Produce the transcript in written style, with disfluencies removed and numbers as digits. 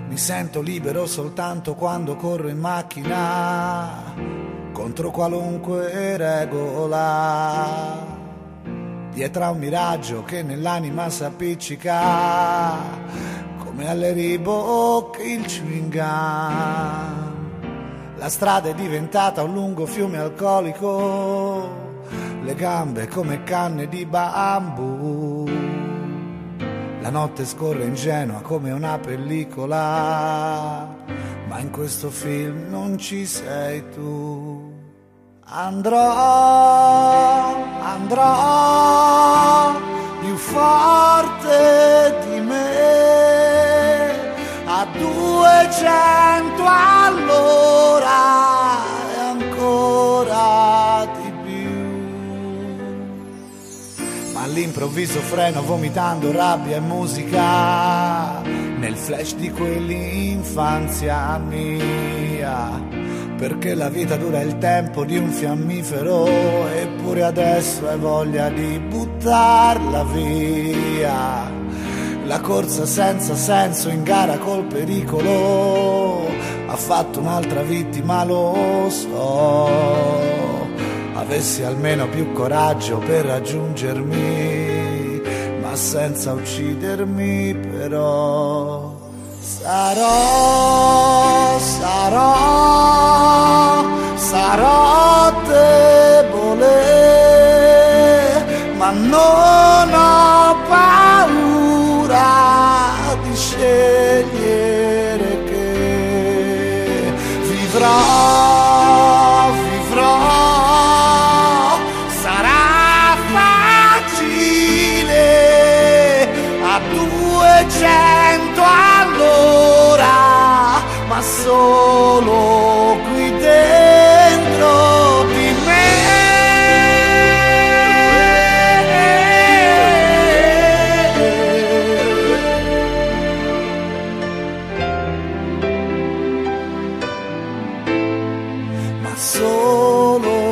Mi sento libero soltanto quando corro in macchina contro qualunque regola, dietro a un miraggio che nell'anima s'appiccica come alle Reebok il chewing gum. La strada è diventata un lungo fiume alcolico, le gambe come canne di bambù. La notte scorre ingenua come una pellicola, ma in questo film non ci sei tu. Andrò più forte di me, a 200 all'ora e ancora di più. Ma all'improvviso freno vomitando rabbia e musica nel flash di quell'infanzia mia, perché la vita dura il tempo di un fiammifero, eppure adesso hai voglia di buttarla via. La corsa senza senso in gara col pericolo ha fatto un'altra vittima, lo so. Avessi almeno più coraggio per raggiungermi, ma senza uccidermi però. Sarò debole, ma non ho paura di scegliere che vivrò, sarà facile a 200 all'ora, ma solo qui dentro di me. Ma solo